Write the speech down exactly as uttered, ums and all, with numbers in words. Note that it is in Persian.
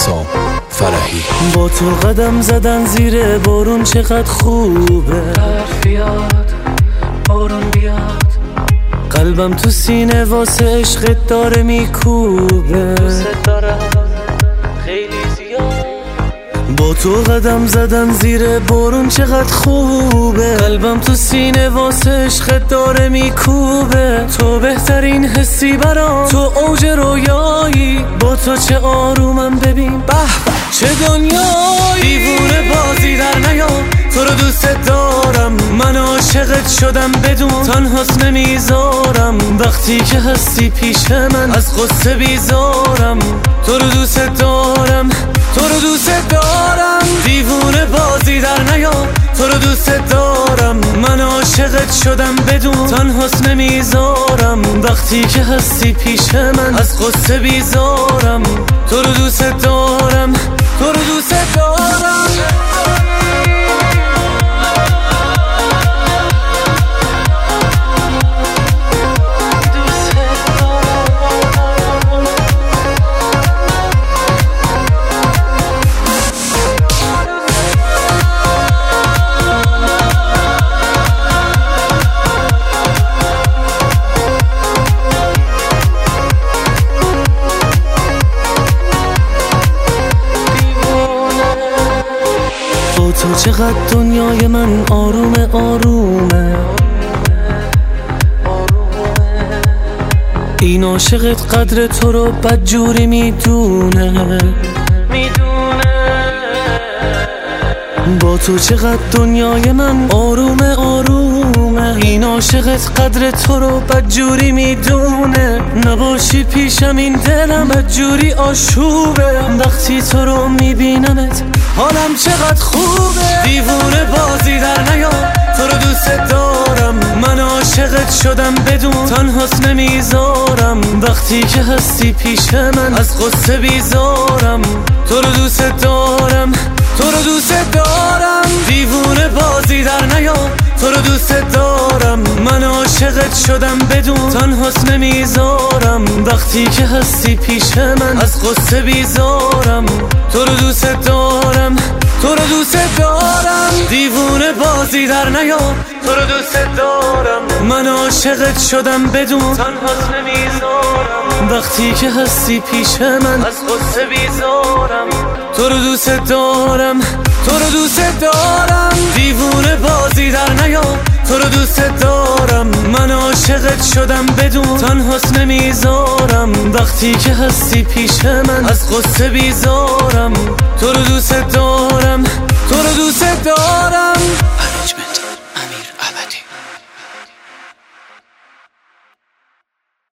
حسام فرحی. با تو قدم زدن زیر بارون چقدر خوبه، برف بیاد بارون بیاد، قلبم تو سینه واسه عشقت داره میکوبه، دوست دارم خیلی زیاد. با تو قدم زدن زیر بارون چقدر خوبه، قلبم تو سینه واسه عشقت داره میکوبه. تو بهترین حسی برام، تو اوج رویایی، با تو چه آرومم ببین، به چه دنیایی. دیوونه بازی در نیا، تو رو دوست دارم، من عاشقت شدم بدون تنهاست نمیذارم. وقتی که هستی پیش من از قصه بیزارم. تو رو دوست دارم، تو رو دوست دارم. دیوونه بازی در نیا، تو رو دوست دارم، من عاشقت شدم بدون تنهاست نمیذارم. وقتی که هستی پیش من از قصه بیزارم. تو رو دوست دارم، تو رو دوست دارم. تو چقدر دنیای من آرومه آرومه، این عاشقت قدر تو رو بدجوری میدونه. با تو چقدر دنیای من آرومه آرومه، این عاشقت قدر تو رو بدجوری میدونه. نباشی پیشم این دلم بدجوری آشوبه، وقتی تو رو میبینمت حالم چقدر خوبه. دیوونه بازی در نیا، تو رو دوست دارم، من عاشقت شدم بدون تنهاست نمیذارم. وقتی که هستی پیش من از قصه بیزارم. تو رو دوست دارم، تو رو دوست دارم. دیوونه بازی در نیا، تو رو دوست دارم، من عاشقت شدم بدون تنهاست نمیذارم. وقتی که هستی پیش من از قصه بیزارم. تو رو دوست دارم، تو رو دوست دارم. دیوونه بازی در نیا، تو رو دوست دارم، من عاشقت شدم بدون تنهاست نمیذارم. وقتی که هستی پیش من از قصه بیزارم. تو رو دوست دارم، تو رو دوست دارم. دیوونه بازی در نیا، تو رو دوست دارم، من عاشقت شدم بدون تنهاست نمیذارم. وقتی که هستی پیش من از قصه بیزارم. تو رو دوست دارم، تو رو دوست دارم.